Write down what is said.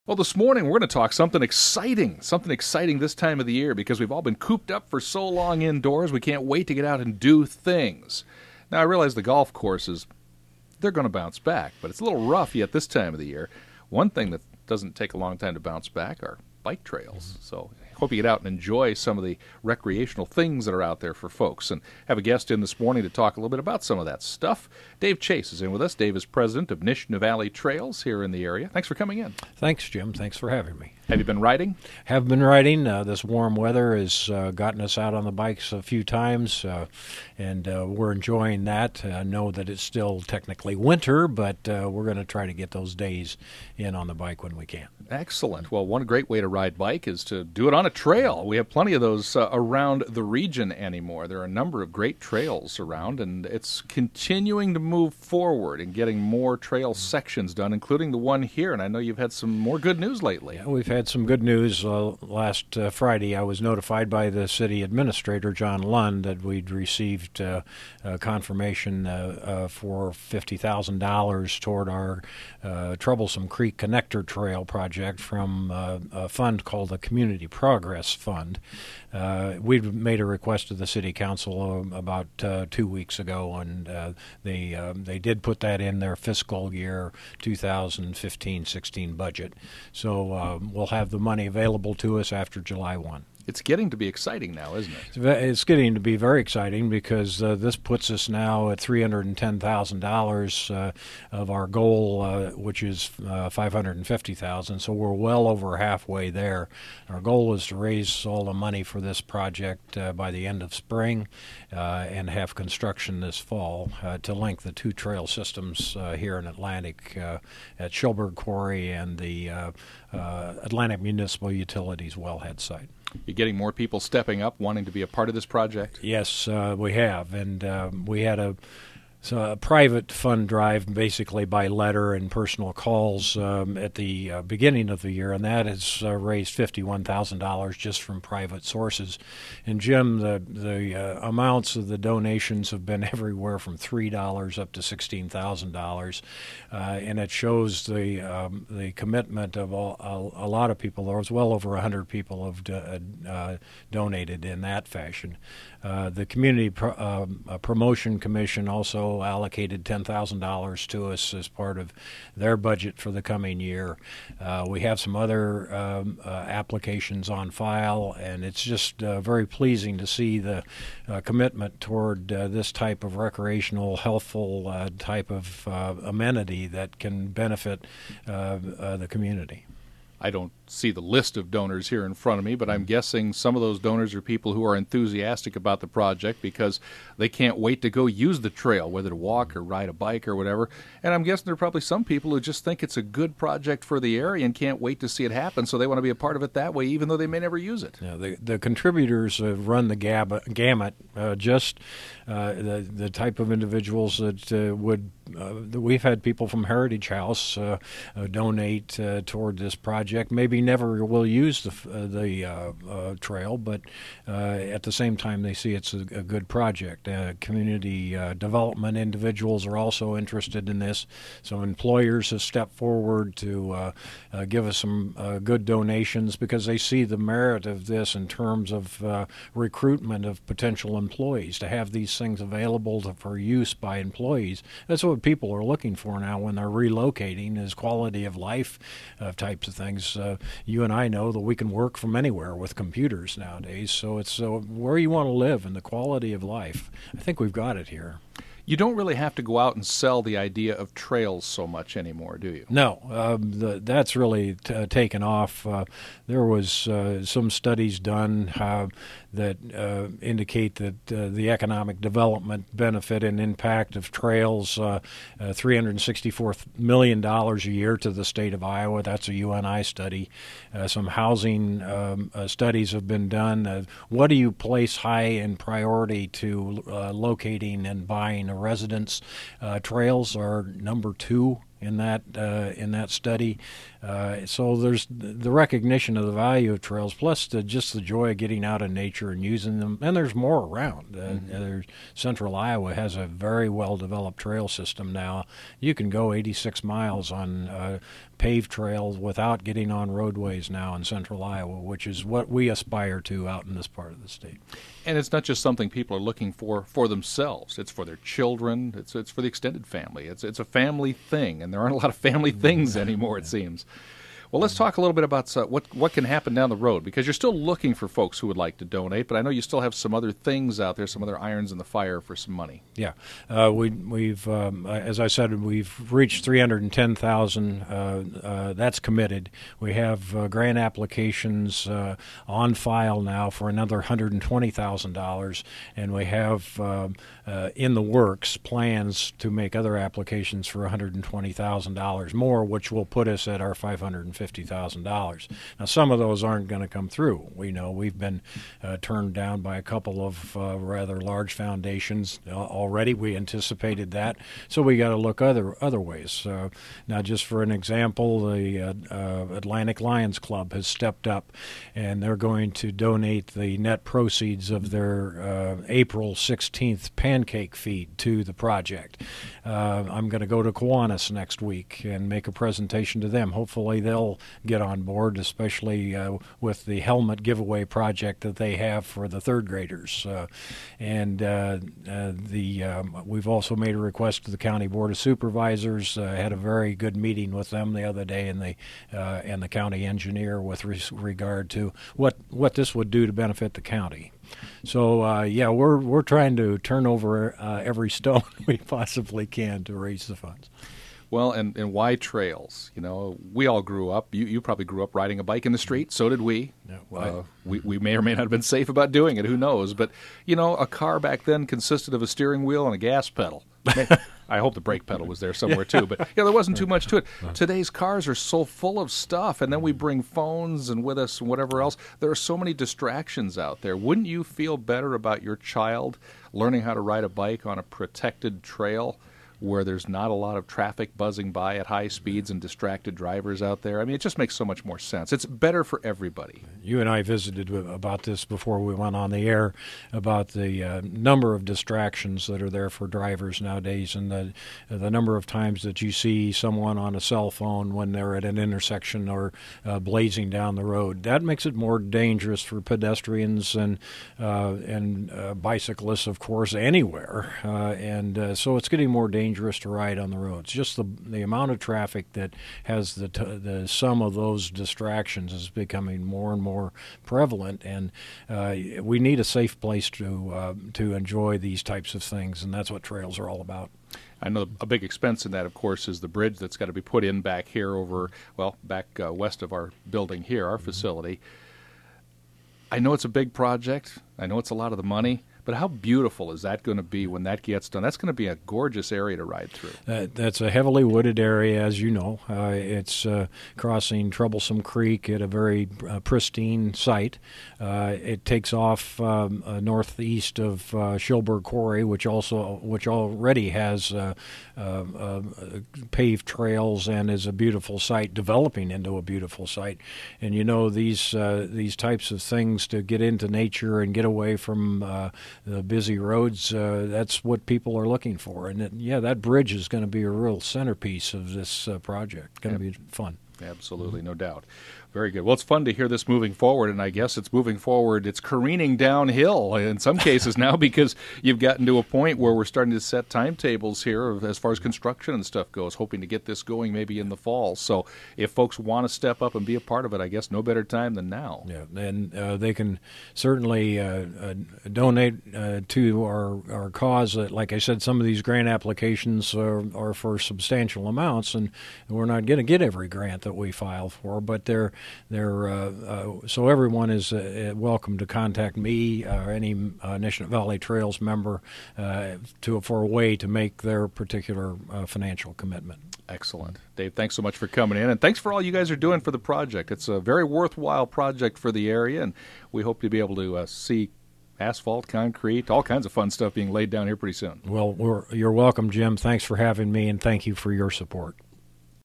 Well, this morning we're going to talk something exciting this time of the year because we've all been cooped up for so long indoors. We can't wait to get out and do things. Now, I realize the golf courses, they're going to bounce back, but it's a little rough yet this time of the year. One thing that doesn't take a long time to bounce back are bike trails. So I hope you get out and enjoy some of the recreational things that are out there for folks. And have a guest in this morning to talk a little bit about some of that stuff. Dave Chase is in with us. Dave is president of Nishnah Valley Trails here in the area. Thanks for coming in. Thanks, Jim. Thanks for having me. Have you been riding? Have been riding. This warm weather has gotten us out on the bikes a few times, and we're enjoying that. I know that it's still technically winter, but we're going to try to get those days in on the bike when we can. Excellent. Well, one great way to ride bike is to do it on a trail. We have plenty of those around the region anymore. There are a number of great trails around, and it's continuing to move forward and getting more trail sections done, including the one here. And I know you've had some more good news lately. Yeah, we've had some good news. Last Friday, I was notified by the city administrator, John Lund, that we'd received confirmation for $50,000 toward our Troublesome Creek Connector Trail project from a fund called the Community Progress Fund. We'd made a request to the city council about 2 weeks ago, and they did put that in their fiscal year 2015-16 budget. So we'll have the money available to us after July 1. It's getting to be exciting now, isn't it? It's getting to be very exciting because this puts us now at $310,000 of our goal, which is $550,000. So we're well over halfway there. Our goal is to raise all the money for this project by the end of spring and have construction this fall to link the two trail systems here in Atlantic at Schilberg Quarry and the Atlantic Municipal Utilities wellhead site. You're getting more people stepping up, wanting to be a part of this project? Yes, we have. And we had a private fund drive basically by letter and personal calls at the beginning of the year, and that has raised $51,000 just from private sources. And Jim, the amounts of the donations have been everywhere from $3 up to $16,000, and it shows the commitment of a lot of people. There was well over 100 people have donated in that fashion. The Community Promotion Commission also allocated $10,000 to us as part of their budget for the coming year. We have some other applications on file, and it's just very pleasing to see the commitment toward this type of recreational, healthful type of amenity that can benefit the community. I don't see the list of donors here in front of me, but I'm guessing some of those donors are people who are enthusiastic about the project because they can't wait to go use the trail, whether to walk or ride a bike or whatever. And I'm guessing there are probably some people who just think it's a good project for the area and can't wait to see it happen, so they want to be a part of it that way, even though they may never use it. Yeah, the contributors have run the gamut, the type of individuals that we've had people from Heritage House donate toward this project. Maybe never will use the trail, but at the same time they see it's a good project. Community development individuals are also interested in this. So employers have stepped forward to give us some good donations because they see the merit of this in terms of recruitment of potential employees, to have these things available for use by employees. That's what people are looking for now when they're relocating, is quality of life types of things. You and I know that we can work from anywhere with computers nowadays, so it's where you want to live and the quality of life. I think we've got it here. You don't really have to go out and sell the idea of trails so much anymore, do you? No, that's really taken off. There was some studies done that indicate that the economic development benefit and impact of trails, $364 million a year to the state of Iowa. That's a UNI study. Some housing studies have been done. What do you place high in priority to locating and buying a residence? Trails are number 2 in that study. So there's the recognition of the value of trails, plus just the joy of getting out in nature and using them. And there's more around. Central Iowa has a very well-developed trail system now. You can go 86 miles on paved trails without getting on roadways now in central Iowa, which is what we aspire to out in this part of the state. And it's not just something people are looking for themselves. It's for their children. It's for the extended family. It's a family thing, and there aren't a lot of family things anymore, it seems. Well, let's talk a little bit about what can happen down the road, because you're still looking for folks who would like to donate, but I know you still have some other things out there, some other irons in the fire for some money. Yeah, we've as I said, we've reached 310,000. That's committed. We have grant applications on file now for another $120,000, and we have in the works plans to make other applications for $120,000 more, which will put us at our $550,000. Now, some of those aren't going to come through. We know we've been turned down by a couple of rather large foundations already. We anticipated that, so we got to look other ways. Now, just for an example, the Atlantic Lions Club has stepped up, and they're going to donate the net proceeds of their April 16th pancake feed to the project. I'm going to go to Kiwanis next week and make a presentation to them. Hopefully they'll get on board, especially with the helmet giveaway project that they have for the third graders. We've also made a request to the County Board of Supervisors. Had a very good meeting with them the other day, and the county engineer with regard to what this would do to benefit the county. So we're trying to turn over every stone we possibly can to raise the funds. Well, and why trails? You know, we all grew up. You probably grew up riding a bike in the street. So did we. Yeah, we may or may not have been safe about doing it. Who knows? But, you know, a car back then consisted of a steering wheel and a gas pedal. I hope the brake pedal was there somewhere, too. But, there wasn't too much to it. Today's cars are so full of stuff, and then we bring phones and with us and whatever else. There are so many distractions out there. Wouldn't you feel better about your child learning how to ride a bike on a protected trail where there's not a lot of traffic buzzing by at high speeds and distracted drivers out there? I mean, it just makes so much more sense. It's better for everybody. You and I visited about this before we went on the air, about the number of distractions that are there for drivers nowadays, and the number of times that you see someone on a cell phone when they're at an intersection or blazing down the road. That makes it more dangerous for pedestrians and bicyclists, of course, anywhere. So it's getting more dangerous to ride on the roads. Just the amount of traffic that has the sum of those distractions is becoming more and more prevalent, and we need a safe place to enjoy these types of things, and that's what trails are all about. I know a big expense in that, of course, is the bridge that's got to be put in back here back west of our building here, our facility. I know it's a big project. I know it's a lot of the money. But how beautiful is that going to be when that gets done? That's going to be a gorgeous area to ride through. That's a heavily wooded area, as you know. It's crossing Troublesome Creek at a very pristine site. It takes off northeast of Shilberg Quarry, which already has paved trails and is a beautiful site, developing into a beautiful site. And you know, these types of things, to get into nature and get away from the busy roads, that's what people are looking for. And that bridge is going to be a real centerpiece of this project. It's going to be fun. Absolutely, no doubt. Very good. Well, it's fun to hear this moving forward, and I guess it's moving forward. It's careening downhill in some cases now, because you've gotten to a point where we're starting to set timetables here as far as construction and stuff goes, hoping to get this going maybe in the fall. So if folks want to step up and be a part of it, I guess no better time than now. Yeah, and they can certainly donate to our cause. Like I said, some of these grant applications are for substantial amounts, and we're not going to get every grant that we file for, but so everyone is welcome to contact me or any Nishnawbe Valley Trails member for a way to make their particular financial commitment. Excellent. Dave, thanks so much for coming in, and thanks for all you guys are doing for the project. It's a very worthwhile project for the area, and we hope to be able to see asphalt, concrete, all kinds of fun stuff being laid down here pretty soon. Well, you're welcome, Jim. Thanks for having me, and thank you for your support.